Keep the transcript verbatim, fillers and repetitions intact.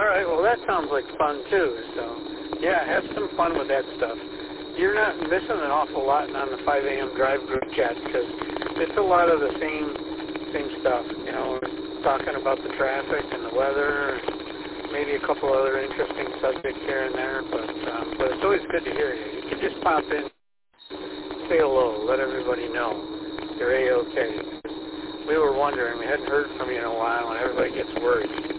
All right, well, that sounds like fun, too. So, yeah, have some fun with that stuff. You're not missing an awful lot on the five a.m. drive group chat because it's a lot of the same same stuff. You know, talking about the traffic and the weather, and maybe a couple other interesting subjects here and there. But um, but it's always good to hear you. You can just pop in, say hello, let everybody know you're A-okay. We were wondering, we hadn't heard from you in a while, and everybody gets worried.